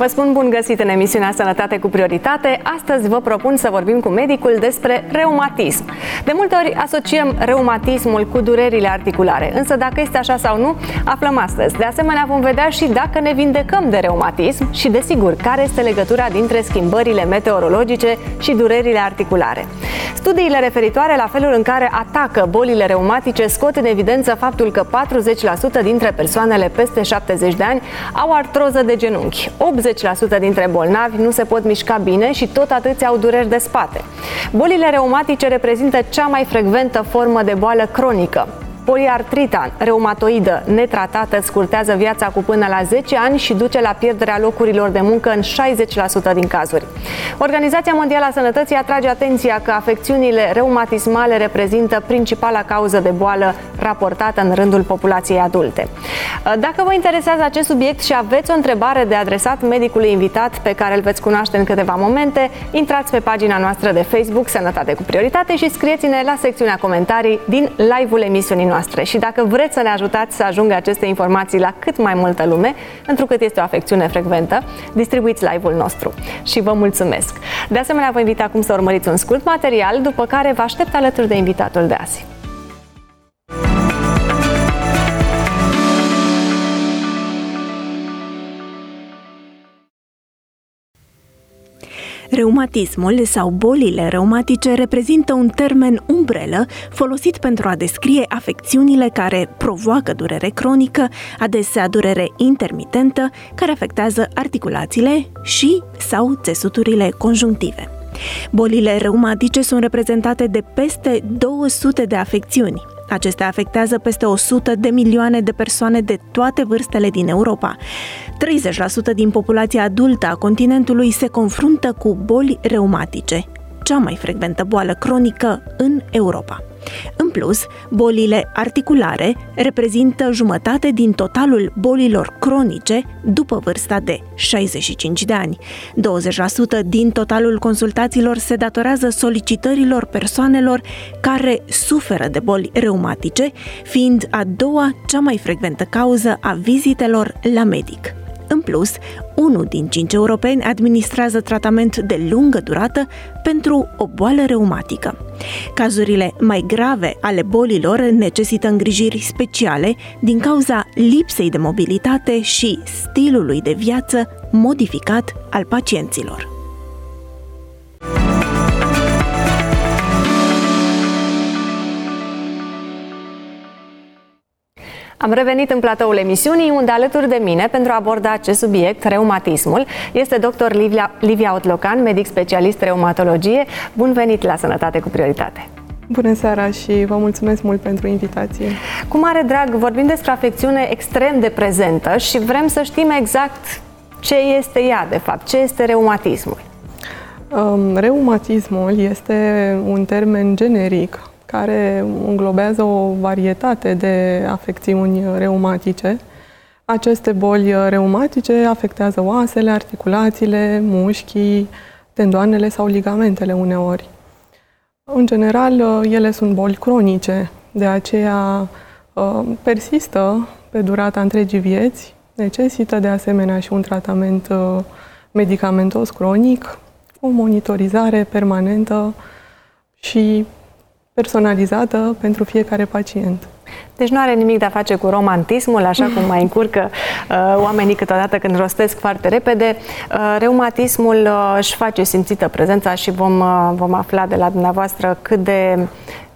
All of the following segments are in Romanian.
Vă spun bun găsit în emisiunea Sănătate cu Prioritate. Astăzi vă propun să vorbim cu medicul despre reumatism. De multe ori asociem reumatismul cu durerile articulare, însă dacă este așa sau nu, aflăm astăzi. De asemenea, vom vedea și dacă ne vindecăm de reumatism și, desigur, care este legătura dintre schimbările meteorologice și durerile articulare. Studiile referitoare la felul în care atacă bolile reumatice scot în evidență faptul că 40% dintre persoanele peste 70 de ani au artroză de genunchi. 80% dintre bolnavi nu se pot mișca bine și tot atâția au dureri de spate. Bolile reumatice reprezintă cea mai frecventă formă de boală cronică. Poliartrita reumatoidă netratată scurtează viața cu până la 10 ani și duce la pierderea locurilor de muncă în 60% din cazuri. Organizația Mondială a Sănătății atrage atenția că afecțiunile reumatismale reprezintă principala cauză de boală raportată în rândul populației adulte. Dacă vă interesează acest subiect și aveți o întrebare de adresat medicului invitat pe care îl veți cunoaște în câteva momente, intrați pe pagina noastră de Facebook Sănătate cu Prioritate și scrieți-ne la secțiunea comentarii din live-ul emisiunii noastre. Și dacă vreți să ne ajutați să ajungă aceste informații la cât mai multă lume, întrucât este o afecțiune frecventă, distribuiți live-ul nostru. Și vă mulțumesc! De asemenea, vă invit acum să urmăriți un scurt material, după care vă aștept alături de invitatul de azi. Reumatismul sau bolile reumatice reprezintă un termen umbrelă folosit pentru a descrie afecțiunile care provoacă durere cronică, adesea durere intermitentă, care afectează articulațiile și sau țesuturile conjunctive. Bolile reumatice sunt reprezentate de peste 200 de afecțiuni. Acestea afectează peste 100 de milioane de persoane de toate vârstele din Europa. 30% din populația adultă a continentului se confruntă cu boli reumatice, cea mai frecventă boală cronică în Europa. În plus, bolile articulare reprezintă jumătate din totalul bolilor cronice după vârsta de 65 de ani. 20% din totalul consultațiilor se datorează solicitărilor persoanelor care suferă de boli reumatice, fiind a doua cea mai frecventă cauză a vizitelor la medic. În plus, 1 din 5 europeni administrează tratament de lungă durată pentru o boală reumatică. Cazurile mai grave ale bolilor necesită îngrijiri speciale din cauza lipsei de mobilitate și stilului de viață modificat al pacienților. Am revenit în platoul emisiunii, unde alături de mine, pentru a aborda acest subiect, reumatismul, este dr. Livia Otlocan, medic specialist reumatologie. Bun venit la Sănătate cu Prioritate! Bună seara și vă mulțumesc mult pentru invitație! Cu mare drag vorbim despre afecțiune extrem de prezentă și vrem să știm exact ce este ea, de fapt, ce este reumatismul. Reumatismul este un termen generic care înglobează o varietate de afecțiuni reumatice. Aceste boli reumatice afectează oasele, articulațiile, mușchii, tendoanele sau ligamentele uneori. În general, ele sunt boli cronice, de aceea persistă pe durata întregii vieți, necesită de asemenea și un tratament medicamentos cronic, o monitorizare permanentă și personalizată pentru fiecare pacient. Deci nu are nimic de a face cu romantismul, așa cum mai încurcă oamenii câteodată când rostesc foarte repede. Reumatismul își face simțită prezența și vom afla de la dumneavoastră cât de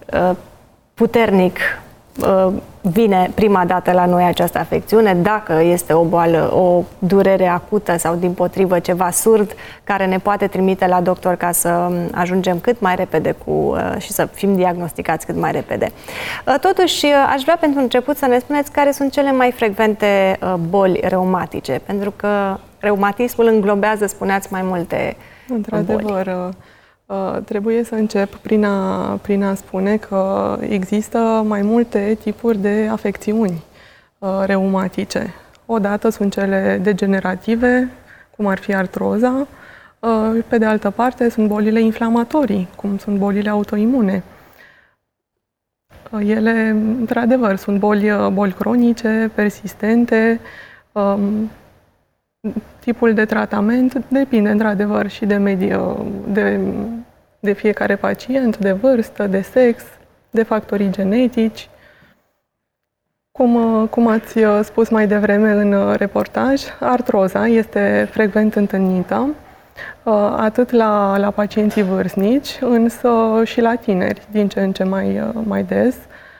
puternic vine prima dată la noi această afecțiune, dacă este o boală, o durere acută sau dimpotrivă ceva surd care ne poate trimite la doctor ca să ajungem cât mai repede și să fim diagnosticați cât mai repede. Totuși, aș vrea pentru început să ne spuneți care sunt cele mai frecvente boli reumatice, pentru că reumatismul înglobează, spuneați, mai multe boli. Într-adevăr, trebuie să încep prin a spune că există mai multe tipuri de afecțiuni reumatice. Odată sunt cele degenerative, cum ar fi artroza, pe de altă parte sunt bolile inflamatorii, cum sunt bolile autoimune. Ele, într-adevăr, sunt boli cronice, persistente, tipul de tratament depinde într-adevăr și de mediu, de fiecare pacient, de vârstă, de sex, de factorii genetici. Cum ați spus mai devreme în reportaj, artroza este frecvent întâlnită atât la pacienții vârstnici, însă și la tineri, din ce în ce mai des.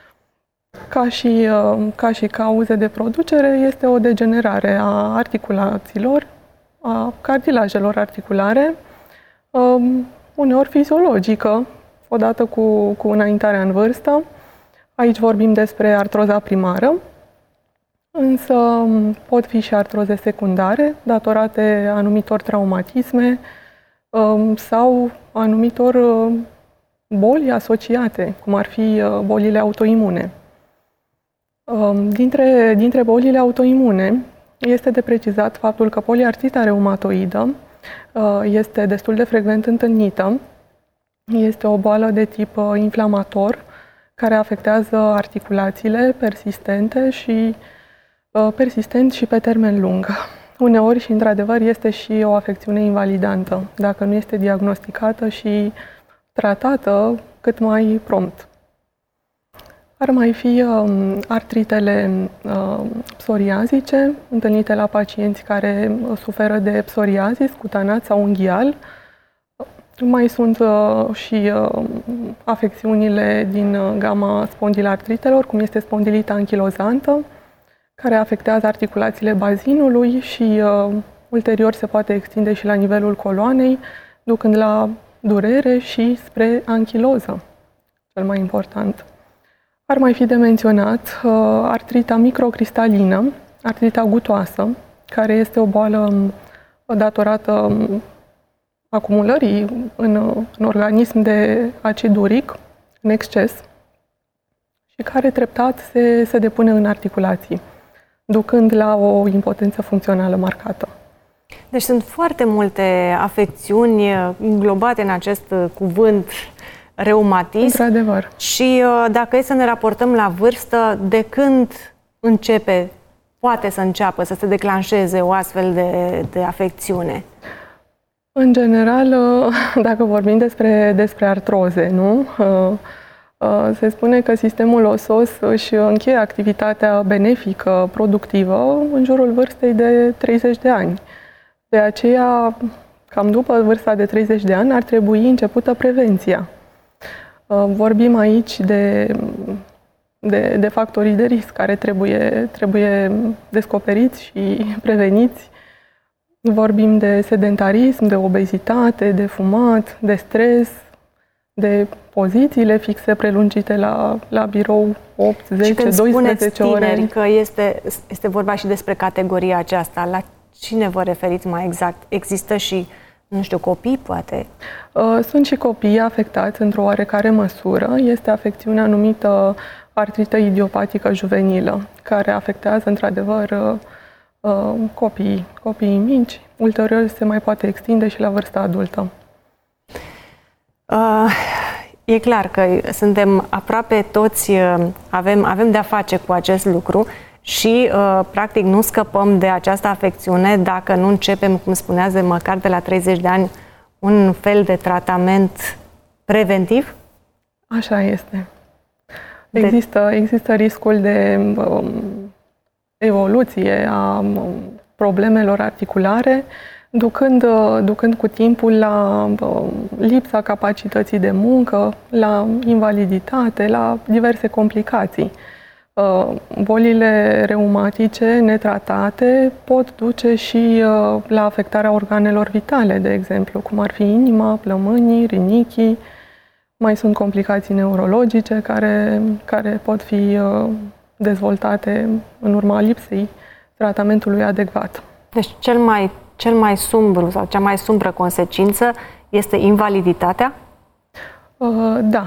Ca și cauze de producere, este o degenerare a articulațiilor, a cartilajelor articulare, uneori fiziologică, odată cu înaintarea în vârstă. Aici vorbim despre artroza primară, însă pot fi și artroze secundare, datorate anumitor traumatisme sau anumitor boli asociate, cum ar fi bolile autoimune. Dintre bolile autoimune este de precizat faptul că poliartrita reumatoidă este destul de frecvent întâlnită. Este o boală de tip inflamator care afectează articulațiile persistent și pe termen lung. Uneori și într-adevăr este și o afecțiune invalidantă, dacă nu este diagnosticată și tratată cât mai prompt. Ar mai fi artritele psoriazice, întâlnite la pacienți care suferă de psoriazis cutanat sau unghial. Mai sunt și afecțiunile din gama spondilartritelor, cum este spondilita anchilozantă, care afectează articulațiile bazinului și ulterior se poate extinde și la nivelul coloanei, ducând la durere și spre anchiloză, cel mai important. Ar mai fi de menționat artrita microcristalină, artrita gutoasă, care este o boală datorată acumulării în organism de acid uric în exces și care treptat se depune în articulații, ducând la o impotență funcțională marcată. Deci sunt foarte multe afecțiuni înglobate în acest cuvânt reumatism. Într-adevăr. Și dacă e să ne raportăm la vârstă, de când poate să înceapă să se declanșeze o astfel de afecțiune? În general, dacă vorbim despre artroze, nu? Se spune că sistemul osos își încheie activitatea benefică, productivă, în jurul vârstei de 30 de ani. De aceea, cam după vârsta de 30 de ani, ar trebui începută prevenția. Vorbim aici de factorii de risc care trebuie descoperiți și preveniți. Vorbim de sedentarism, de obezitate, de fumat, de stres, de pozițiile fixe prelungite la birou 8, 10, 12 ore. Tineri, că este vorba și despre categoria aceasta, la cine vă referiți mai exact? Există și, nu știu, copii, poate? Sunt și copii afectați într-o oarecare măsură. Este afecțiunea numită artrită idiopatică juvenilă, care afectează, într-adevăr, copiii mici. Ulterior se mai poate extinde și la vârsta adultă. E clar că suntem aproape toți, avem de-a face cu acest lucru și, practic, nu scăpăm de această afecțiune dacă nu începem, cum spuneați, măcar de la 30 de ani, un fel de tratament preventiv? Așa este. Există riscul de evoluție a problemelor articulare, ducând cu timpul la lipsa capacității de muncă, la invaliditate, la diverse complicații. Bolile reumatice netratate pot duce și la afectarea organelor vitale, de exemplu, cum ar fi inima, plămânii, rinichii. Mai sunt complicații neurologice care pot fi dezvoltate în urma lipsei tratamentului adecvat. Deci cel mai sumbru sau cea mai sumbră consecință este invaliditatea? Da.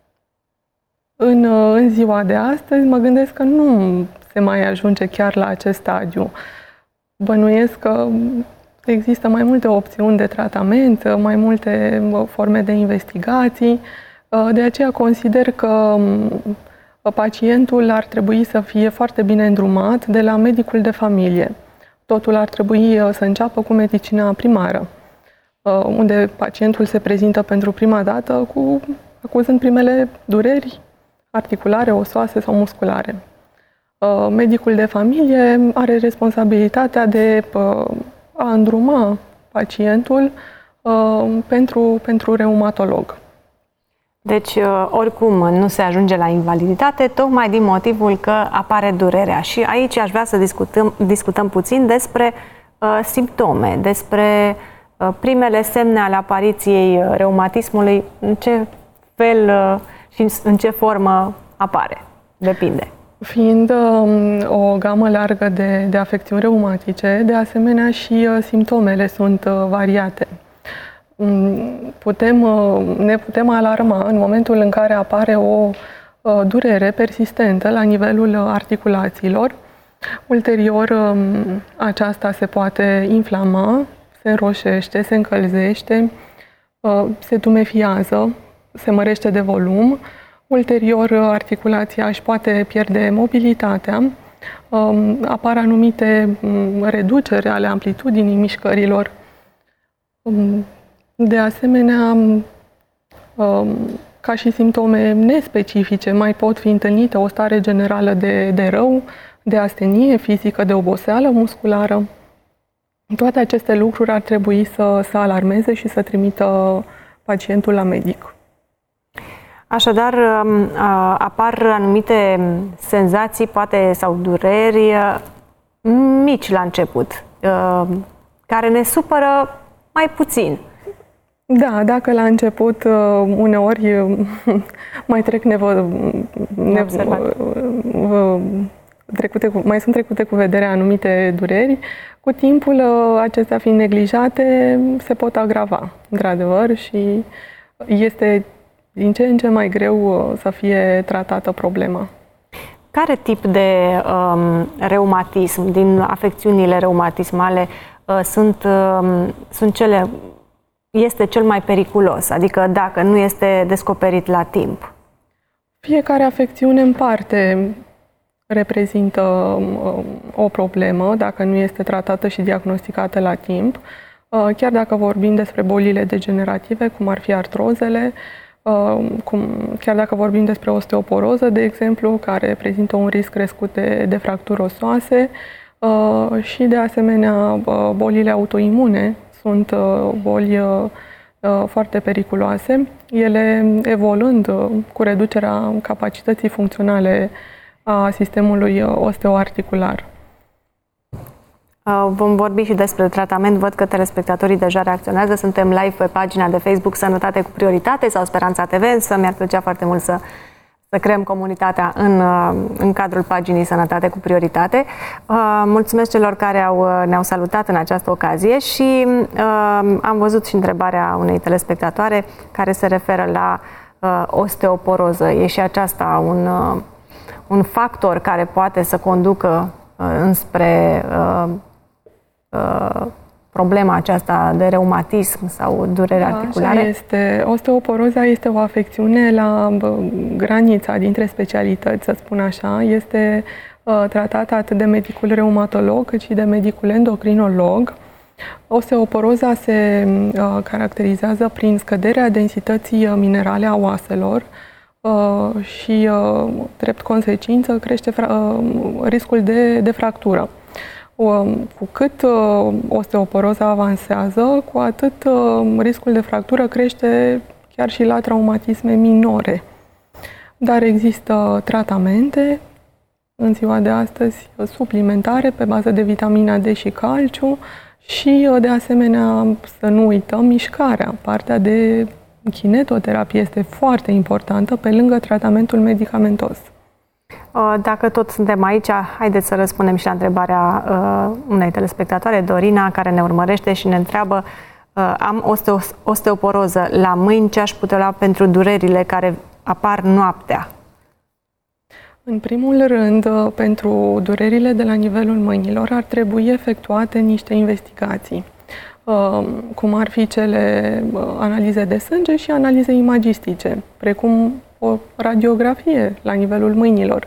În ziua de astăzi mă gândesc că nu se mai ajunge chiar la acest stadiu. Bănuiesc că există mai multe opțiuni de tratament, mai multe forme de investigații. De aceea consider că pacientul ar trebui să fie foarte bine îndrumat de la medicul de familie, totul ar trebui să înceapă cu medicina primară, unde pacientul se prezintă pentru prima dată acuzând primele dureri articulare, osoase sau musculare. Medicul de familie are responsabilitatea de a îndruma pacientul pentru reumatolog. Deci, oricum, nu se ajunge la invaliditate, tocmai din motivul că apare durerea. Și aici aș vrea să discutăm puțin despre simptome, despre primele semne ale apariției reumatismului, în ce fel și în ce formă apare. Depinde. Fiind o gamă largă de afecțiuni reumatice, de asemenea și simptomele sunt variate. Ne putem alarma în momentul în care apare o durere persistentă la nivelul articulațiilor. Ulterior, aceasta se poate inflama, se înroșește, se încălzește, se tumefiază, se mărește de volum. Ulterior, articulația își poate pierde mobilitatea, apar anumite reduceri ale amplitudinii mișcărilor. De asemenea, ca și simptome nespecifice, mai pot fi întâlnite o stare generală de rău, de astenie fizică, de oboseală musculară. Toate aceste lucruri ar trebui să alarmeze și să trimită pacientul la medic. Așadar, apar anumite senzații, poate, sau dureri mici la început, care ne supără mai puțin. Da, dacă la început uneori mai trec mai sunt trecute cu vederea anumite dureri, cu timpul acestea fiind neglijate se pot agrava, într-adevăr, și este din ce în ce mai greu să fie tratată problema. Care tip de reumatism, din afecțiunile reumatismale, este cel mai periculos? Adică dacă nu este descoperit la timp? Fiecare afecțiune în parte reprezintă o problemă dacă nu este tratată și diagnosticată la timp. Chiar dacă vorbim despre bolile degenerative, cum ar fi artrozele, chiar dacă vorbim despre osteoporoză, de exemplu, care prezintă un risc crescut de fracturi osoase, și de asemenea bolile autoimune sunt boli foarte periculoase, ele evoluând cu reducerea capacității funcționale a sistemului osteoarticular. Vom vorbi și despre tratament. Văd că telespectatorii deja reacționează. Suntem live pe pagina de Facebook Sănătate cu Prioritate sau Speranța TV, însă mi-ar plăcea foarte mult să creăm comunitatea în cadrul paginii Sănătate cu Prioritate. Mulțumesc celor care ne-au salutat în această ocazie și am văzut și întrebarea unei telespectatoare care se referă la osteoporoză. E și aceasta un factor care poate să conducă înspre problema aceasta de reumatism sau durere articulare? Așa este. Osteoporoza este o afecțiune la granița dintre specialități, să spun așa. Este tratată atât de medicul reumatolog cât și de medicul endocrinolog. Osteoporoza se caracterizează prin scăderea densității minerale a oaselor și, drept consecință, crește riscul de fractură. Cu cât osteoporoza avansează, cu atât riscul de fractură crește chiar și la traumatisme minore. Dar există tratamente în ziua de astăzi suplimentare pe bază de vitamina D și calciu și, de asemenea, să nu uităm mișcarea. Partea de kinetoterapie este foarte importantă pe lângă tratamentul medicamentos. Dacă tot suntem aici, haideți să răspundem și la întrebarea unei telespectatoare, Dorina, care ne urmărește și ne întreabă: am osteoporoză la mâini, ce aș putea lua pentru durerile care apar noaptea? În primul rând, pentru durerile de la nivelul mâinilor ar trebui efectuate niște investigații, cum ar fi cele analize de sânge și analize imagistice, precum o radiografie la nivelul mâinilor.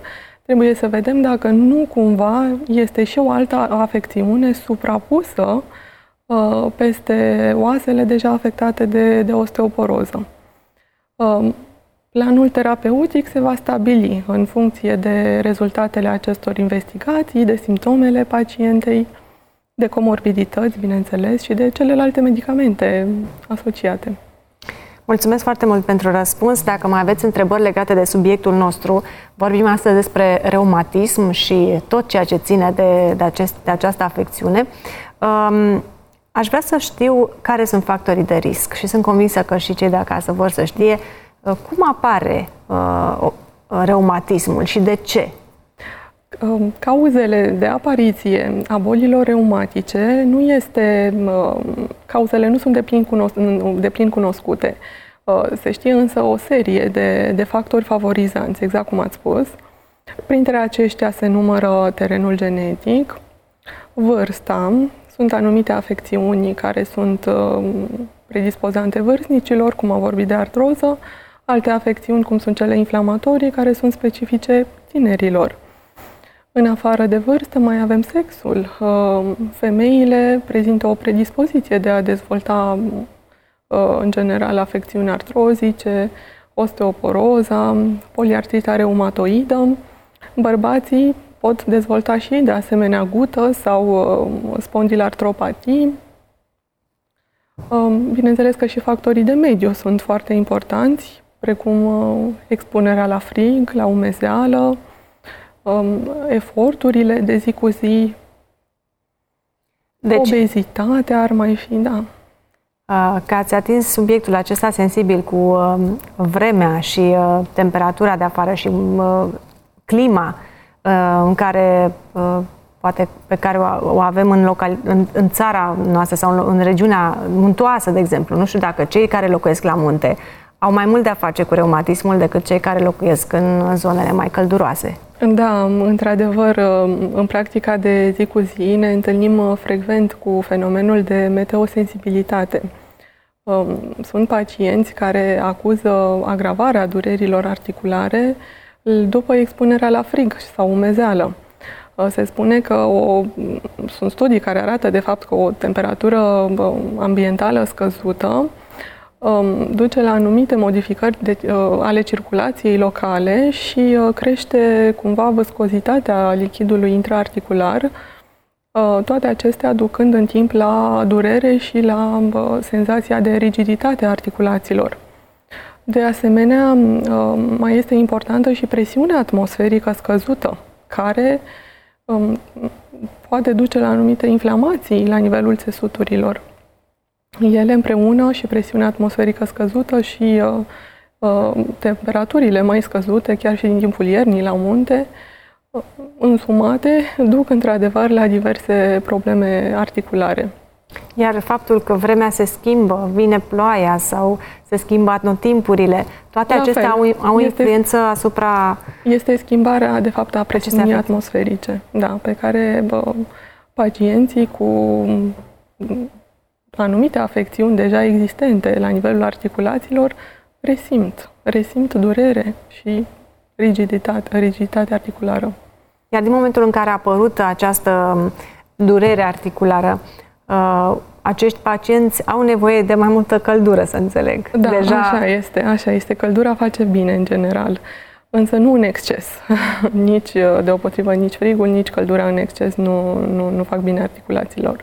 trebuie să vedem dacă nu cumva este și o altă afecțiune suprapusă peste oasele deja afectate de osteoporoză. Planul terapeutic se va stabili în funcție de rezultatele acestor investigații, de simptomele pacientei, de comorbidități, bineînțeles, și de celelalte medicamente asociate. Mulțumesc foarte mult pentru răspuns. Dacă mai aveți întrebări legate de subiectul nostru, vorbim astăzi despre reumatism și tot ceea ce ține de această afecțiune. Aș vrea să știu care sunt factorii de risc și sunt convinsă că și cei de acasă vor să știe cum apare reumatismul și de ce. Cauzele de apariție a bolilor reumatice cauzele nu sunt deplin cunoscute. Se știe însă o serie de factori favorizanți, exact cum ați spus. Printre aceștia se numără terenul genetic, vârsta, sunt anumite afecțiuni care sunt predispozante vârstnicilor, cum am vorbit de artroză, alte afecțiuni, cum sunt cele inflamatorii, care sunt specifice tinerilor. În afară de vârstă mai avem sexul. Femeile prezintă o predispoziție de a dezvolta, în general, afecțiuni artrozice, osteoporoza, poliartrita reumatoidă. Bărbații pot dezvolta și ei, de asemenea, gută sau spondilartropatii. Bineînțeles că și factorii de mediu sunt foarte importanți, precum expunerea la frig, la umezeală, eforturile de zi cu zi, obezitatea ar mai fi, da. Că ați atins subiectul acesta sensibil cu vremea și temperatura de afară și clima în care poate pe care o avem în țara noastră sau în regiunea muntoasă, de exemplu. Nu știu dacă cei care locuiesc la munte au mai mult de a face cu reumatismul decât cei care locuiesc în zonele mai călduroase. Da, într-adevăr, în practica de zi cu zi ne întâlnim frecvent cu fenomenul de meteosensibilitate. Sunt pacienți care acuză agravarea durerilor articulare după expunerea la frig sau umezeală. Se spune că sunt studii care arată de fapt că o temperatură ambientală scăzută duce la anumite modificări ale circulației locale și crește cumva viscozitatea lichidului intraarticular, toate acestea ducând în timp la durere și la senzația de rigiditate a articulațiilor. De asemenea, mai este importantă și presiunea atmosferică scăzută, care poate duce la anumite inflamații la nivelul țesuturilor. Ele împreună, și presiunea atmosferică scăzută și temperaturile mai scăzute, chiar și din timpul iernii la munte, însumate, duc într-adevăr la diverse probleme articulare. Iar faptul că vremea se schimbă, vine ploaia sau se schimbă anotimpurile, toate acestea au influență asupra... Este schimbarea, de fapt, a presiunii atmosferice, da, pe care pacienții cu anumite afecțiuni deja existente la nivelul articulațiilor resimt durere și rigiditate articulară. Iar din momentul în care a apărut această durere articulară, acești pacienți au nevoie de mai multă căldură, să înțeleg. Da, așa este. Căldura face bine în general, însă nu în exces. Nici deopotrivă, nici frigul, nici căldura în exces nu fac bine articulațiilor.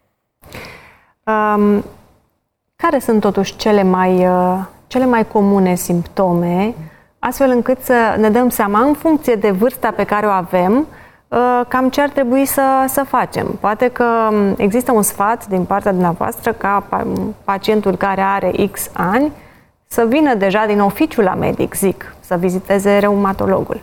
Care sunt totuși cele mai comune simptome, astfel încât să ne dăm seama, în funcție de vârsta pe care o avem, cam ce ar trebui să facem? Poate că există un sfat din partea dumneavoastră ca pacientul care are X ani să vină deja din oficiu la medic, să viziteze reumatologul.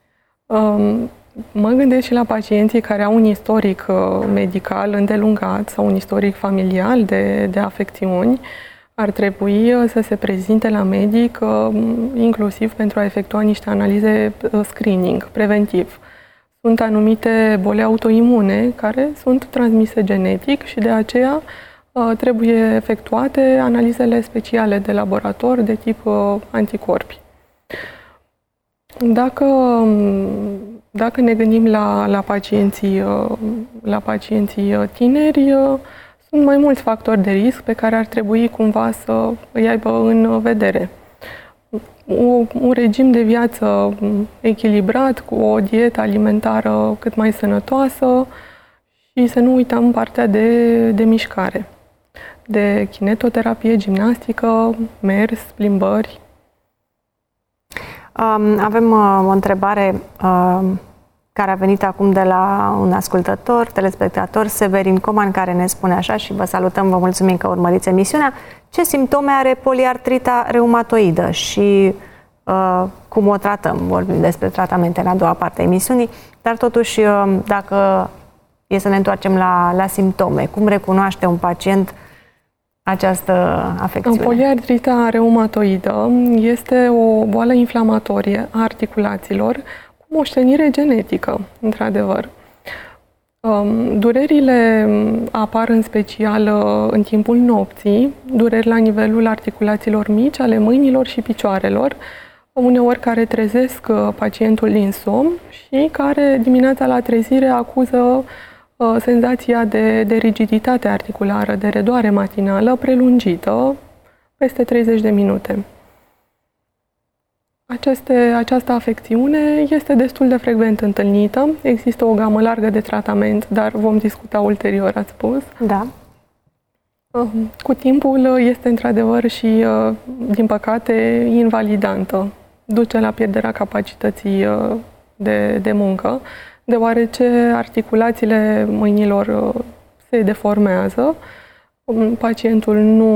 Mă gândesc și la pacienții care au un istoric medical îndelungat sau un istoric familial de afecțiuni. Ar trebui să se prezinte la medic, inclusiv pentru a efectua niște analize screening, preventiv. Sunt anumite boli autoimune care sunt transmise genetic și de aceea trebuie efectuate analizele speciale de laborator de tip anticorpi. Dacă Dacă ne gândim la pacienții tineri, sunt mai mulți factori de risc pe care ar trebui cumva să îi aibă în vedere. Un regim de viață echilibrat, cu o dietă alimentară cât mai sănătoasă și să nu uităm partea de mișcare, de kinetoterapie, gimnastică, mers, plimbări. Avem o întrebare care a venit acum de la un ascultător, telespectator, Severin Coman, care ne spune așa și vă salutăm, vă mulțumim că urmăriți emisiunea. Ce simptome are poliartrita reumatoidă și cum o tratăm? Vorbim despre tratamente în a doua parte a emisiunii, dar totuși dacă e să ne întoarcem la simptome, cum recunoaște un pacient această afecțiune? Poliartrita reumatoidă este o boală inflamatorie a articulațiilor cu moștenire genetică, într-adevăr. Durerile apar în special în timpul nopții, dureri la nivelul articulațiilor mici, ale mâinilor și picioarelor, uneori care trezesc pacientul din somn și care dimineața la trezire acuză senzația de rigiditate articulară, de redoare matinală prelungită, peste 30 de minute. Această afecțiune este destul de frecvent întâlnită. Există o gamă largă de tratament, dar vom discuta ulterior, ați spus. Da. Cu timpul este într-adevăr și, din păcate, invalidantă. Duce la pierderea capacității de muncă, deoarece articulațiile mâinilor se deformează, pacientul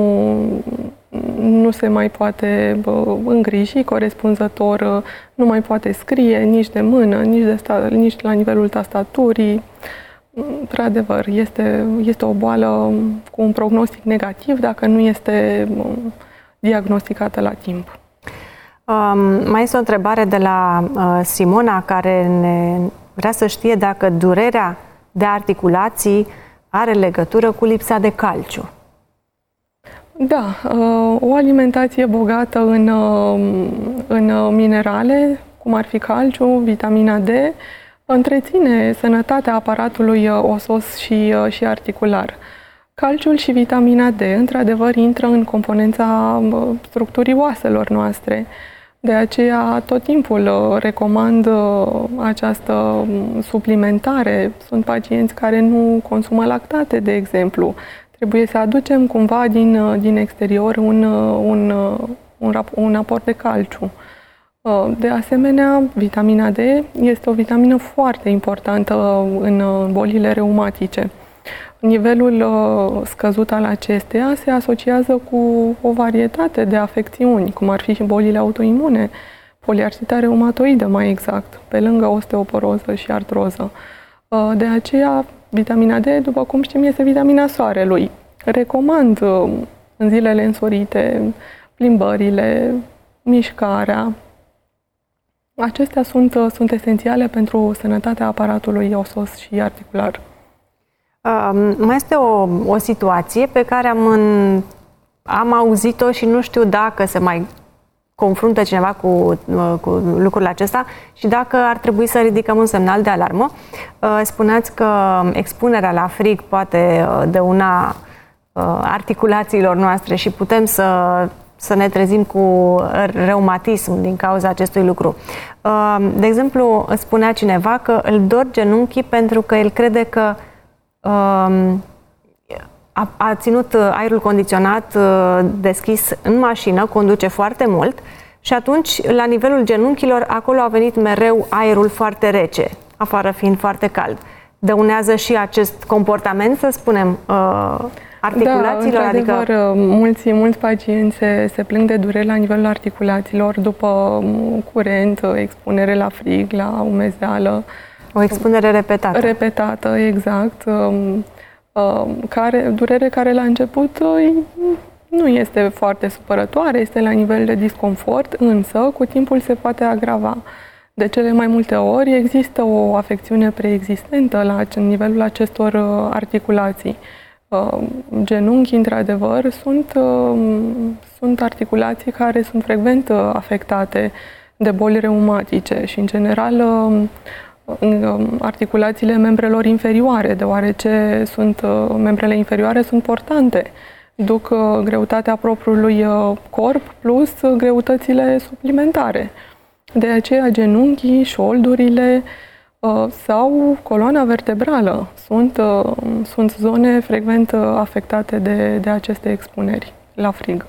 nu se mai poate îngriji corespunzător, nu mai poate scrie nici de mână, nici la nivelul tastaturii. Într-adevăr, este o boală cu un prognostic negativ dacă nu este diagnosticată la timp. Mai este o întrebare de la Simona, care vrea să știe dacă durerea de articulații are legătură cu lipsa de calciu. Da, o alimentație bogată în minerale, cum ar fi calciu, vitamina D, întreține sănătatea aparatului osos și articular. Calciul și vitamina D, într-adevăr, intră în componența structurii oaselor noastre. De aceea, tot timpul recomand această suplimentare. Sunt pacienți care nu consumă lactate, de exemplu. Trebuie să aducem cumva din exterior un aport de calciu. De asemenea, vitamina D este o vitamină foarte importantă în bolile reumatice. Nivelul scăzut al acesteia se asociază cu o varietate de afecțiuni, cum ar fi și bolile autoimune, poliartrita reumatoidă mai exact, pe lângă osteoporoză și artroză. De aceea, vitamina D, după cum știm, este vitamina soarelui. Recomand în zilele însorite plimbările, mișcarea. Acestea sunt esențiale pentru sănătatea aparatului osos și articular. Mai este o situație pe care am auzit-o și nu știu dacă se mai confruntă cineva cu lucrurile acesta și dacă ar trebui să ridicăm un semnal de alarmă. Spuneați că expunerea la frig poate dăuna articulațiilor noastre și putem să ne trezim cu reumatism din cauza acestui lucru. De exemplu, spunea cineva că îl dor genunchii pentru că el crede că a ținut aerul condiționat deschis în mașină, conduce foarte mult și atunci, la nivelul genunchilor, acolo a venit mereu aerul foarte rece, afară fiind foarte cald. Dăunează și acest comportament, să spunem, articulațiilor? Da, într-adevăr, mulți pacienți se plâng de dureri la nivelul articulațiilor după curent, expunere la frig, la umezeală. O expunere repetată. Repetată, exact. Durere care la început nu este foarte supărătoare, este la nivel de disconfort, însă cu timpul se poate agrava. De cele mai multe ori există o afecțiune preexistentă la nivelul acestor articulații. Genunchii, într-adevăr, sunt articulații care sunt frecvent afectate de boli reumatice și, în general, articulațiile membrelor inferioare, deoarece membrele inferioare sunt portante. Duc greutatea propriului corp plus greutățile suplimentare. De aceea genunchii, șoldurile sau coloana vertebrală sunt zone frecvent afectate de aceste expuneri la frig.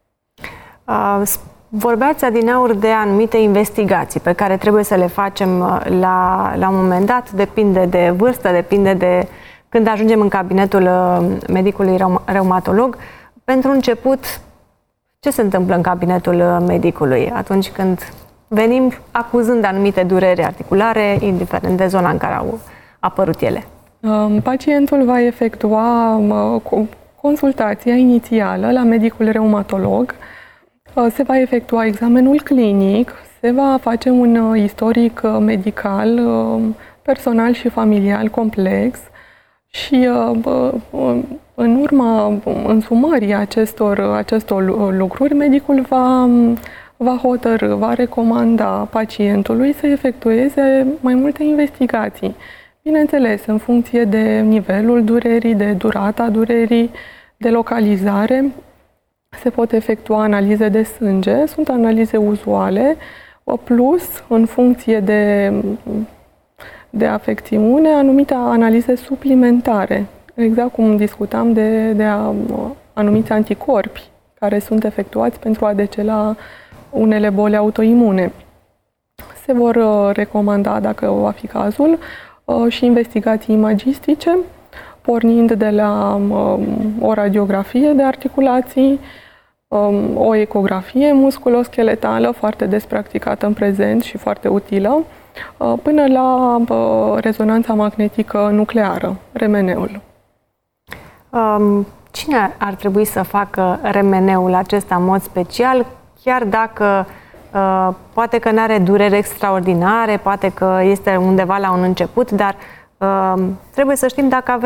Vorbeați adineauri de anumite investigații pe care trebuie să le facem la un moment dat, depinde de vârstă, depinde de când ajungem în cabinetul medicului reumatolog. Pentru început, ce se întâmplă în cabinetul medicului atunci când venim acuzând anumite dureri articulare, indiferent de zona în care au apărut ele? Pacientul va efectua consultația inițială la medicul reumatolog, se va efectua examenul clinic, se va face un istoric medical, personal și familial complex și în urma însumării acestor lucruri, medicul va hotărî, va recomanda pacientului să efectueze mai multe investigații. Bineînțeles, în funcție de nivelul durerii, de durata durerii, de localizare, se pot efectua analize de sânge, sunt analize uzuale, plus, în funcție de afecțiune, anumite analize suplimentare. Exact cum discutam de anumiți anticorpi care sunt efectuați pentru a decela unele boli autoimune. Se vor recomanda, dacă va fi cazul, și investigații imagistice, pornind de la o radiografie de articulații, o ecografie musculoscheletală, foarte des practicată în prezent și foarte utilă, până la rezonanța magnetică nucleară, RMN-ul. Cine ar trebui să facă RMN-ul acesta în mod special, chiar dacă poate că nu are dureri extraordinare, poate că este undeva la un început, dar trebuie să știm dacă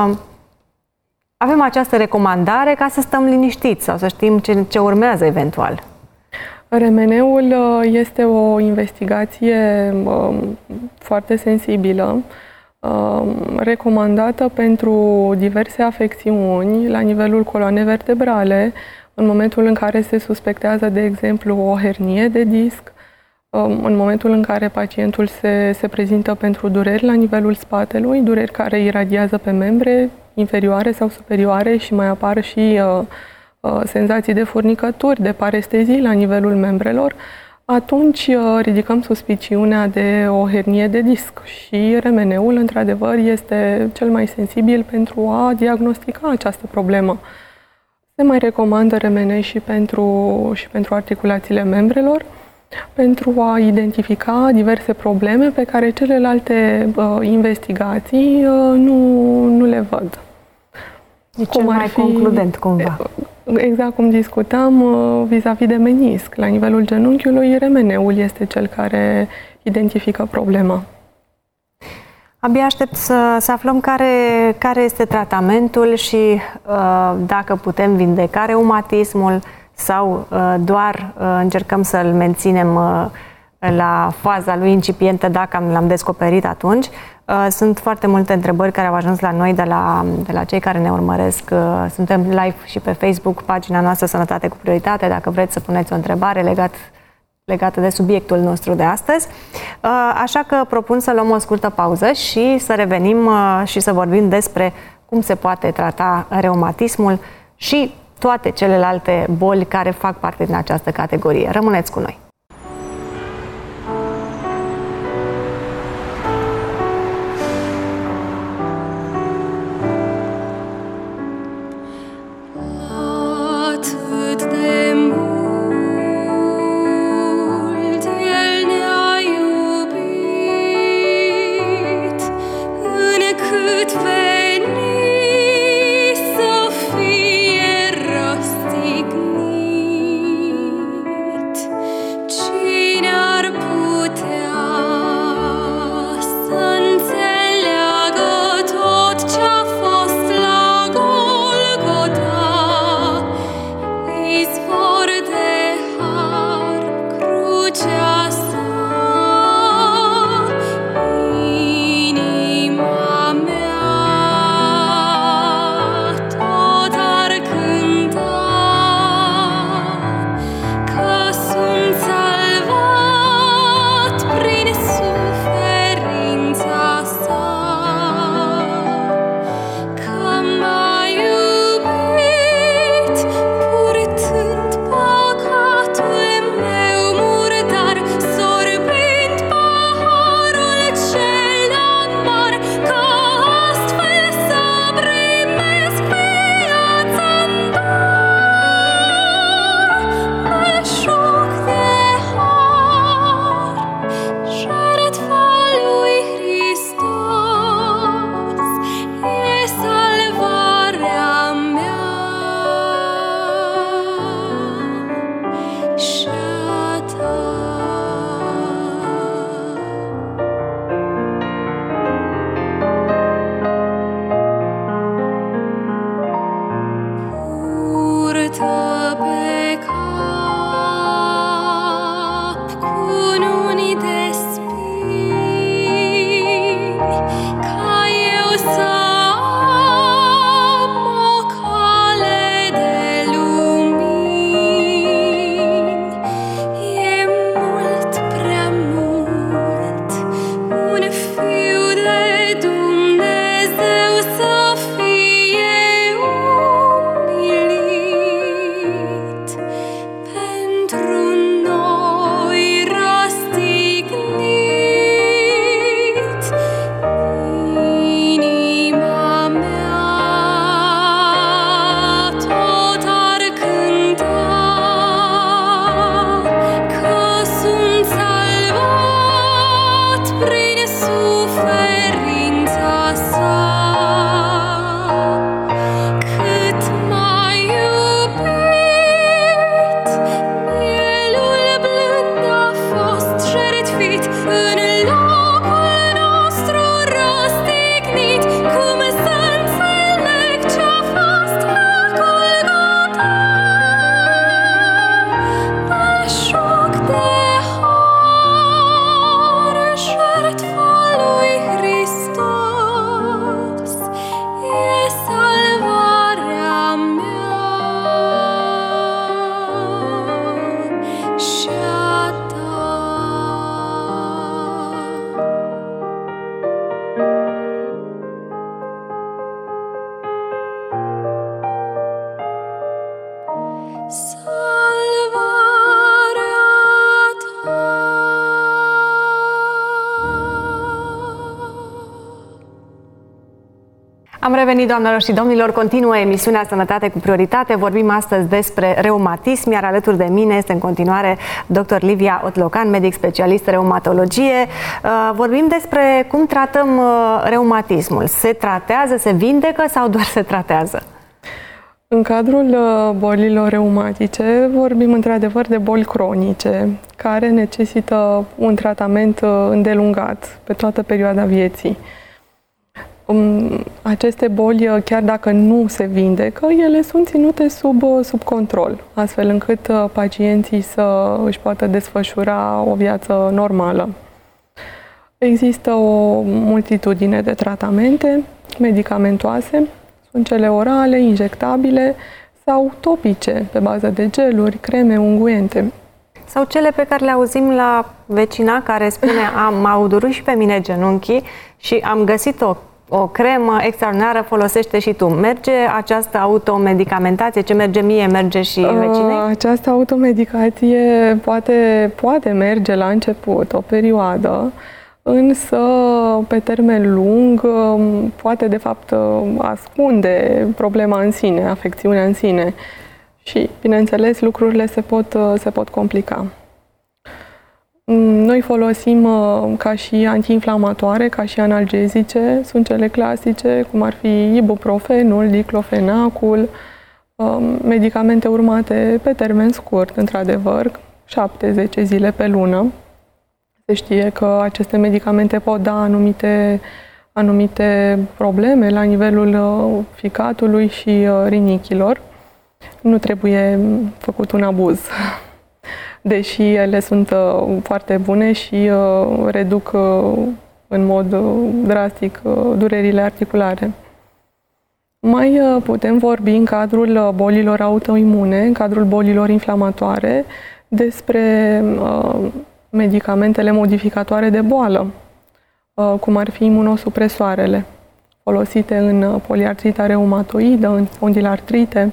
avem această recomandare ca să stăm liniștiți sau să știm ce urmează eventual. RMN-ul este o investigație foarte sensibilă, recomandată pentru diverse afecțiuni la nivelul coloanei vertebrale, în momentul în care se suspectează, de exemplu, o hernie de disc, în momentul în care pacientul se prezintă pentru dureri la nivelul spatelui, dureri care iradiază pe membre inferioare sau superioare și mai apar și senzații de furnicături, de parestezii la nivelul membrelor, atunci ridicăm suspiciunea de o hernie de disc și RMN-ul, într-adevăr, este cel mai sensibil pentru a diagnostica această problemă. Se mai recomandă RMN și pentru articulațiile membrelor, pentru a identifica diverse probleme pe care celelalte investigații nu le văd. E cel mai concludent, cumva. Exact cum discutam vis-a-vis de menisc. La nivelul genunchiului, RMN-ul este cel care identifică problema. Abia aștept să aflăm care este tratamentul și dacă putem vindeca reumatismul sau doar încercăm să-l menținem la faza lui incipientă dacă l-am descoperit atunci. Sunt foarte multe întrebări care au ajuns la noi de la cei care ne urmăresc. Suntem live și pe Facebook, pagina noastră Sănătate cu Prioritate, dacă vreți să puneți o întrebare legată de subiectul nostru de astăzi. Așa că propun să luăm o scurtă pauză și să revenim și să vorbim despre cum se poate trata reumatismul și toate celelalte boli care fac parte din această categorie. Rămâneți cu noi! Am revenit, doamnelor și domnilor, continuă emisiunea Sănătate cu Prioritate. Vorbim astăzi despre reumatism, iar alături de mine este în continuare dr. Livia Otlocan, medic specialist reumatologie. Vorbim despre cum tratăm reumatismul. Se tratează, se vindecă sau doar se tratează? În cadrul bolilor reumatice vorbim într-adevăr de boli cronice care necesită un tratament îndelungat pe toată perioada vieții. Aceste boli, chiar dacă nu se vindecă, ele sunt ținute sub control, astfel încât pacienții să își poată desfășura o viață normală. Există o multitudine de tratamente medicamentoase, sunt cele orale, injectabile sau topice, pe bază de geluri, creme, unguente. Sau cele pe care le auzim la vecina care spune: m-au durut și pe mine genunchii și am găsit o cremă extraordinară, folosește și tu. Merge această automedicamentație? Ce merge mie, merge și vecinei? Această automedicație poate merge la început, o perioadă, însă pe termen lung poate de fapt ascunde problema în sine, afecțiunea în sine și, bineînțeles, lucrurile se pot complica. Noi folosim ca și antiinflamatoare, ca și analgezice, sunt cele clasice, cum ar fi ibuprofenul, diclofenacul, medicamente urmate pe termen scurt, într-adevăr, 7-10 zile pe lună. Se știe că aceste medicamente pot da anumite probleme la nivelul ficatului și rinichilor. Nu trebuie făcut un abuz, deși ele sunt foarte bune și reduc în mod drastic durerile articulare. Mai putem vorbi în cadrul bolilor autoimune, în cadrul bolilor inflamatoare, despre medicamentele modificatoare de boală, cum ar fi imunosupresoarele, folosite în poliartrita reumatoidă, în spondilartrite.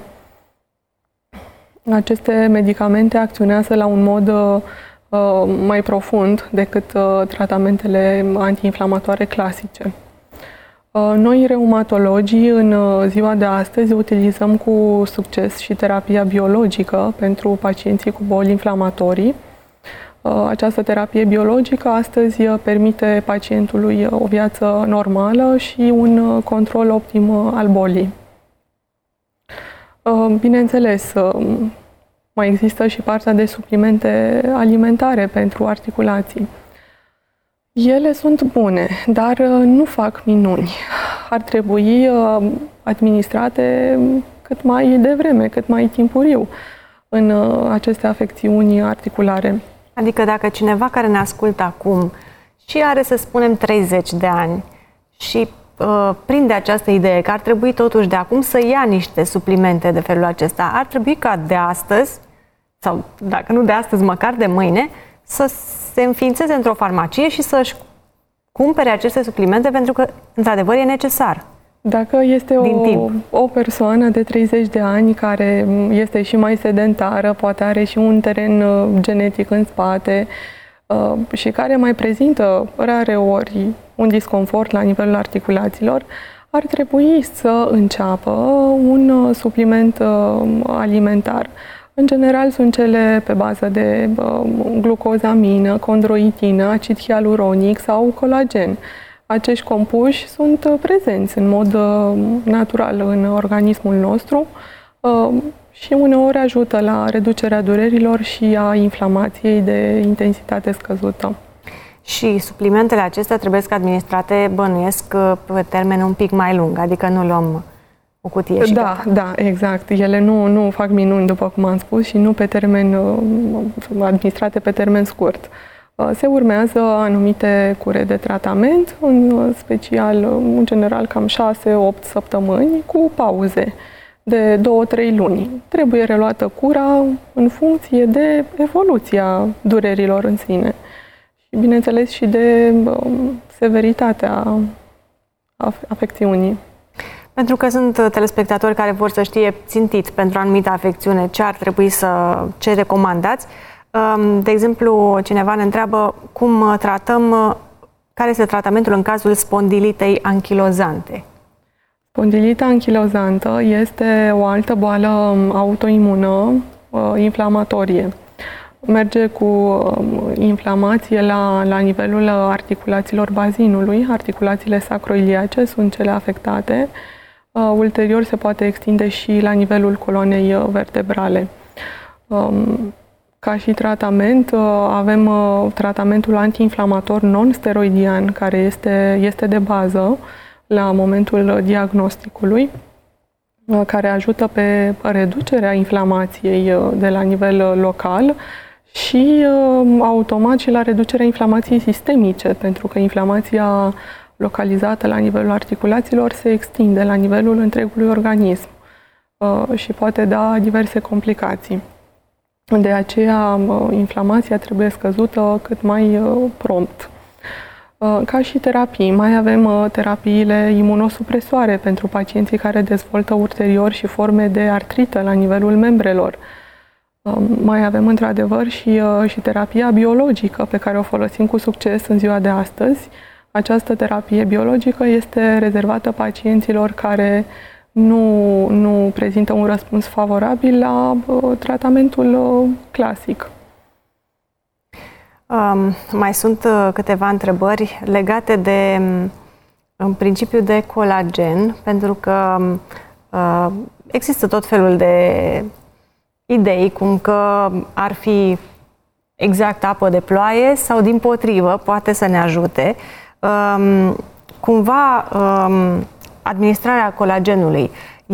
Aceste medicamente acționează la un mod mai profund decât tratamentele antiinflamatoare clasice. Noi, reumatologii, în ziua de astăzi utilizăm cu succes și terapia biologică pentru pacienții cu boli inflamatorii. Această terapie biologică astăzi permite pacientului o viață normală și un control optim al bolii. Bineînțeles, mai există și partea de suplimente alimentare pentru articulații. Ele sunt bune, dar nu fac minuni. Ar trebui administrate cât mai devreme, cât mai timpuriu în aceste afecțiuni articulare. Adică dacă cineva care ne ascultă acum și are, să spunem, 30 de ani și prinde această idee că ar trebui totuși de acum să ia niște suplimente de felul acesta, ar trebui ca de astăzi, sau dacă nu de astăzi, măcar de mâine, să se înființeze într-o farmacie și să-și cumpere aceste suplimente, pentru că, într-adevăr, e necesar. Dacă este o persoană de 30 de ani care este și mai sedentară, poate are și un teren genetic în spate și care mai prezintă rare ori un disconfort la nivelul articulațiilor, ar trebui să înceapă un supliment alimentar. În general sunt cele pe bază de glucozamină, condroitină, acid hialuronic sau colagen. Acești compuși sunt prezenți în mod natural în organismul nostru și uneori ajută la reducerea durerilor și a inflamației de intensitate scăzută. Și suplimentele acestea trebuie să administrate, bănuiesc, pe termen un pic mai lung, adică nu luăm o cutie și gata. Da, exact. Ele nu fac minuni, după cum am spus, și nu pe termen, administrate pe termen scurt. Se urmează anumite cure de tratament, în special, în general, cam 6-8 săptămâni, cu pauze de 2-3 luni. Trebuie reluată cura în funcție de evoluția durerilor în sine și, bineînțeles, și de severitatea afecțiunii. Pentru că sunt telespectatori care vor să știe țintit pentru o anumită afecțiune ce recomandați. De exemplu, cineva ne întreabă cum tratăm, care este tratamentul în cazul spondilitei anchilozante. Spondilita anchilozantă este o altă boală autoimună inflamatorie. Merge cu inflamație la nivelul articulațiilor bazinului. Articulațiile sacroiliace sunt cele afectate. Ulterior se poate extinde și la nivelul coloanei vertebrale. Ca și tratament, avem tratamentul antiinflamator non-steroidian, care este de bază la momentul diagnosticului, care ajută pe reducerea inflamației de la nivel local și automat și la reducerea inflamației sistemice, pentru că inflamația localizată la nivelul articulațiilor se extinde la nivelul întregului organism și poate da diverse complicații. De aceea, inflamația trebuie scăzută cât mai prompt. Ca și terapii, mai avem terapiile imunosupresoare pentru pacienții care dezvoltă ulterior și forme de artrită la nivelul membrelor. Mai avem, într-adevăr, și terapia biologică, pe care o folosim cu succes în ziua de astăzi. Această terapie biologică este rezervată pacienților care nu prezintă un răspuns favorabil la tratamentul clasic. Mai sunt câteva întrebări legate de, în principiu, de colagen, pentru că există tot felul de idei, cum că ar fi exact apă de ploaie sau, dimpotrivă, poate să ne ajute. Cumva, administrarea colagenului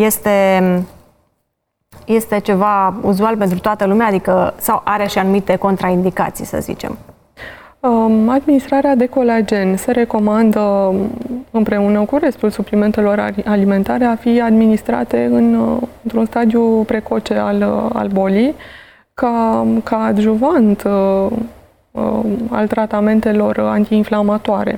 este ceva uzual pentru toată lumea, adică, sau are și anumite contraindicații, să zicem? Administrarea de colagen se recomandă împreună cu restul suplimentelor alimentare a fi administrate într-un stadiu precoce al bolii, ca adjuvant al tratamentelor antiinflamatoare.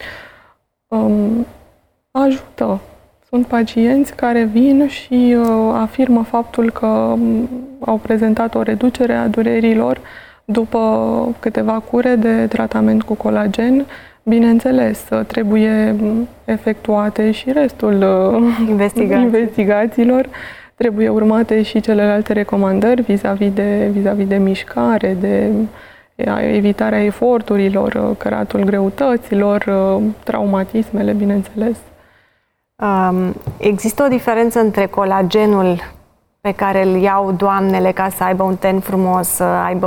Ajută. Sunt pacienți care vin și afirmă faptul că au prezentat o reducere a durerilor după câteva cure de tratament cu colagen. Bineînțeles, trebuie efectuate și restul investigațiilor. Trebuie urmate și celelalte recomandări vis-a-vis de mișcare, de evitarea eforturilor, căratul greutăților, traumatismele, bineînțeles. Există o diferență între colagenul pe care îl iau doamnele ca să aibă un ten frumos, să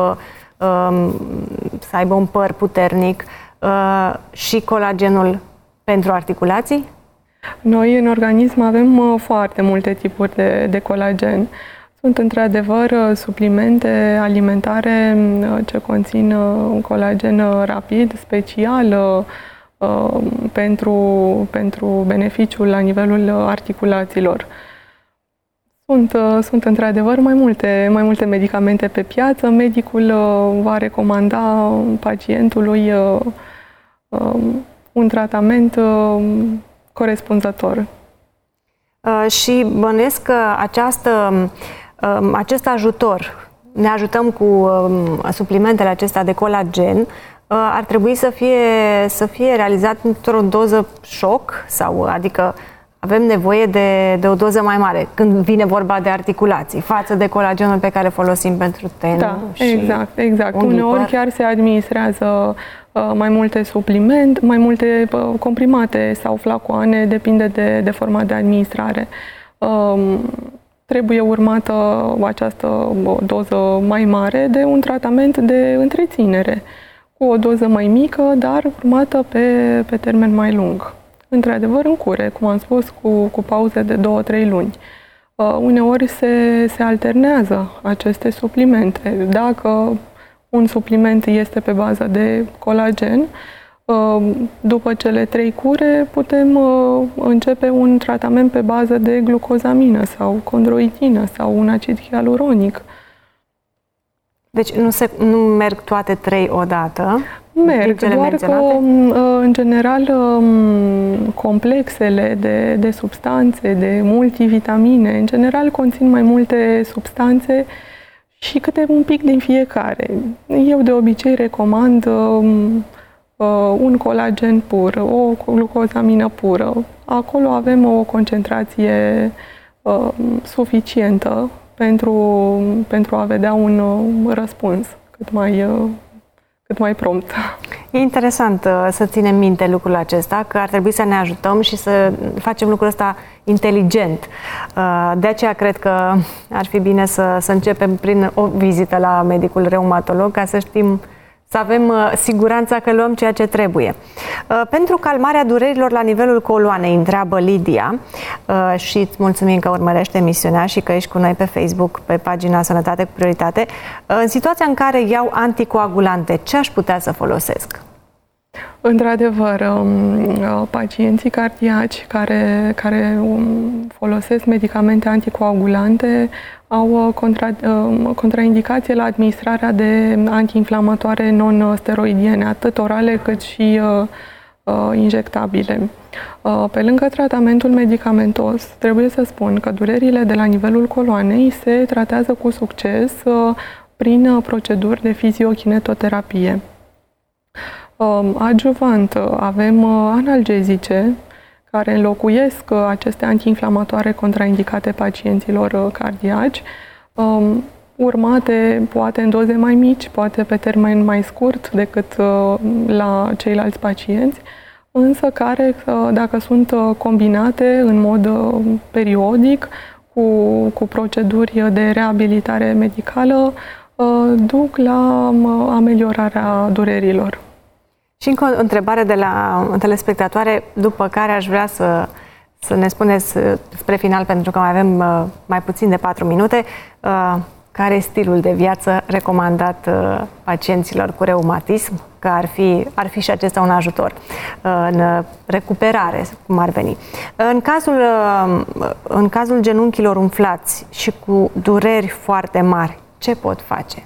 aibă un păr puternic, și colagenul pentru articulații? Noi în organism avem foarte multe tipuri de colagen. Sunt într-adevăr suplimente alimentare ce conțin un colagen rapid, special, pentru beneficiul la nivelul articulațiilor. Sunt într-adevăr mai multe medicamente pe piață. Medicul va recomanda pacientului un tratament corespunzător. Și bănuiesc că acest ajutor, ne ajutăm cu suplimentele acestea de colagen, ar trebui să fie realizat într-o doză șoc, sau adică avem nevoie de o doză mai mare când vine vorba de articulații, față de colagenul pe care îl folosim pentru ten. Da, exact. Uneori chiar se administrează mai multe mai multe comprimate sau flacoane, depinde de forma de administrare. Trebuie urmată această doză mai mare de un tratament de întreținere, cu o doză mai mică, dar urmată pe termen mai lung. Într-adevăr, în cure, cum am spus, cu pauze de 2-3 luni. Uneori se alternează aceste suplimente. Dacă un supliment este pe bază de colagen, după cele 3 cure putem începe un tratament pe bază de glucozamină sau condroitină sau un acid hialuronic. Deci nu merg toate 3 odată? Merg, doar că, în general, complexele de substanțe, de multivitamine, în general conțin mai multe substanțe și câte un pic din fiecare. Eu de obicei recomand un colagen pur, o glucozamină pură. Acolo avem o concentrație suficientă pentru a vedea un răspuns cât mai prompt. E interesant să ținem minte lucrul acesta, că ar trebui să ne ajutăm și să facem lucrul ăsta inteligent. De aceea cred că ar fi bine să începem prin o vizită la medicul reumatolog, ca să știm, să avem siguranța că luăm ceea ce trebuie. Pentru calmarea durerilor la nivelul coloanei, întreabă Lidia, și îți mulțumim că urmărești emisiunea și că ești cu noi pe Facebook, pe pagina Sănătate cu Prioritate. În situația în care iau anticoagulante, ce aș putea să folosesc? Într-adevăr, pacienții cardiaci care folosesc medicamente anticoagulante au contraindicație la administrarea de antiinflamatoare non-steroidiene, atât orale cât și injectabile. Pe lângă tratamentul medicamentos, trebuie să spun că durerile de la nivelul coloanei se tratează cu succes prin proceduri de fiziokinetoterapie. Adjuvant, avem analgezice care înlocuiesc aceste antiinflamatoare contraindicate pacienților cardiaci, urmate poate în doze mai mici, poate pe termen mai scurt decât la ceilalți pacienți, însă care, dacă sunt combinate în mod periodic cu proceduri de reabilitare medicală, duc la ameliorarea durerilor. Și încă o întrebare de la telespectatoare, după care aș vrea să ne spuneți spre final, pentru că mai avem mai puțin de 4 minute, care e stilul de viață recomandat pacienților cu reumatism, că ar fi și acesta un ajutor în recuperare, cum ar veni. În cazul genunchilor umflați și cu dureri foarte mari, ce pot face?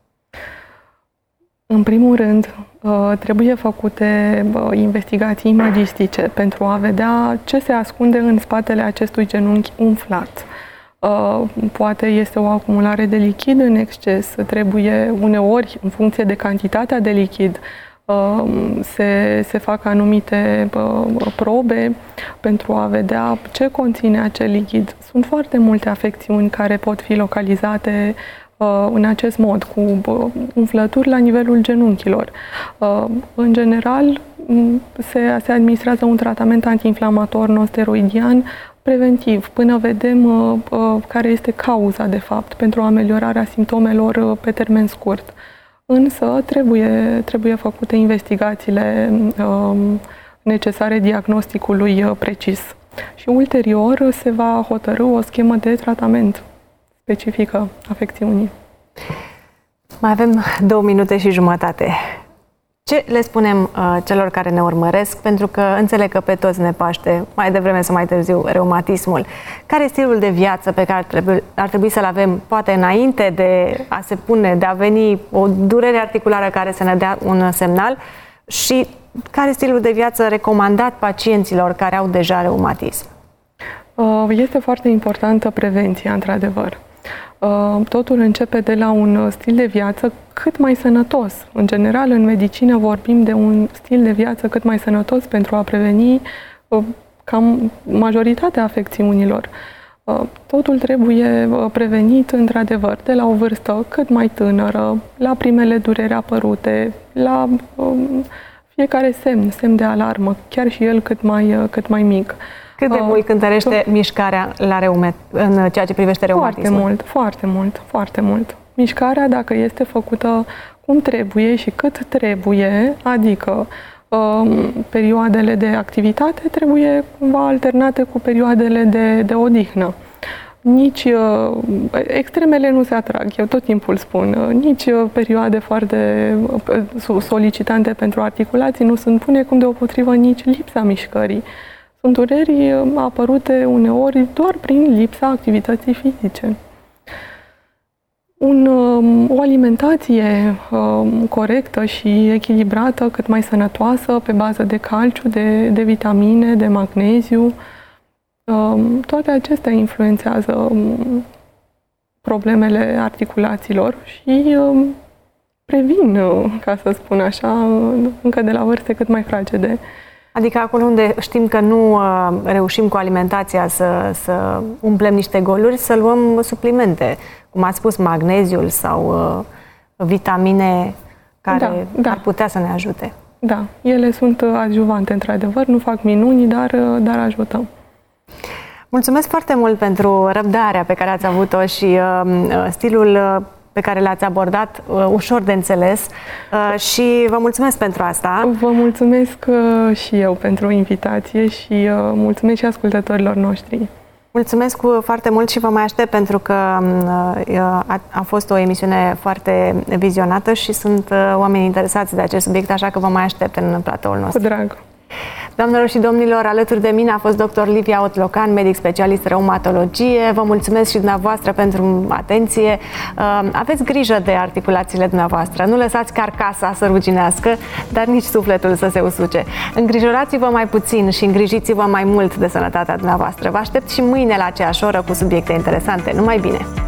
În primul rând, trebuie făcute investigații imagistice pentru a vedea ce se ascunde în spatele acestui genunchi umflat. Poate este o acumulare de lichid în exces, trebuie uneori, în funcție de cantitatea de lichid, se fac anumite probe pentru a vedea ce conține acel lichid. Sunt foarte multe afecțiuni care pot fi localizate în acest mod, cu umflături la nivelul genunchilor. În general, se administrează un tratament antiinflamator non-steroidian preventiv, până vedem care este cauza, de fapt, pentru ameliorarea simptomelor pe termen scurt. Însă, trebuie făcute investigațiile necesare diagnosticului precis. Și ulterior se va hotărî o schemă de tratament specifică afecțiunii. Mai avem 2 minute și jumătate. Ce le spunem celor care ne urmăresc? Pentru că înțeleg că pe toți ne paște, mai devreme sau mai târziu, reumatismul. Care e stilul de viață pe care ar trebui să-l avem, poate înainte de a veni o durere articulară care să ne dea un semnal? Și care e stilul de viață recomandat pacienților care au deja reumatism? Este foarte importantă prevenția, într-adevăr. Totul începe de la un stil de viață cât mai sănătos. În general, în medicină vorbim de un stil de viață cât mai sănătos pentru a preveni cam majoritatea afecțiunilor. Totul trebuie prevenit, într-adevăr, de la o vârstă cât mai tânără, la primele dureri apărute, la fiecare semn de alarmă, chiar și el cât mai mic. Cât de mult cântărește mișcarea la în ceea ce privește reumatismul? Foarte mult. Mișcarea, dacă este făcută cum trebuie și cât trebuie, adică perioadele de activitate trebuie cumva alternate cu perioadele de odihnă. Nici extremele nu se atrag, eu tot timpul spun, nici perioade foarte solicitante pentru articulații nu sunt bune, cum deopotrivă nici lipsa mișcării. Sunt dureri apărute uneori doar prin lipsa activității fizice. O alimentație corectă și echilibrată, cât mai sănătoasă, pe bază de calciu, de vitamine, de magneziu, toate acestea influențează problemele articulațiilor și previn, ca să spun așa, încă de la vârste cât mai fragede. Adică acolo unde știm că nu reușim cu alimentația să umplem niște goluri, să luăm suplimente, cum ați spus, magneziul sau vitamine care ar putea să ne ajute. Da, ele sunt adjuvante, într-adevăr, nu fac minuni, dar ajută. Mulțumesc foarte mult pentru răbdarea pe care ați avut-o și stilul pe care l-ați abordat, ușor de înțeles, și vă mulțumesc pentru asta. Vă mulțumesc și eu pentru invitație și mulțumesc și ascultătorilor noștri. Mulțumesc foarte mult și vă mai aștept, pentru că a fost o emisiune foarte vizionată și sunt oameni interesați de acest subiect, așa că vă mai aștept în platoul nostru. Cu drag! Doamnelor și domnilor, alături de mine a fost dr. Livia Otlocan, medic specialist reumatologie. Vă mulțumesc și dumneavoastră pentru atenție. Aveți grijă de articulațiile dumneavoastră. Nu lăsați carcasa să ruginească, dar nici sufletul să se usuce. Îngrijorați-vă mai puțin și îngrijiți-vă mai mult de sănătatea dumneavoastră. Vă aștept și mâine la aceeași oră cu subiecte interesante. Numai bine!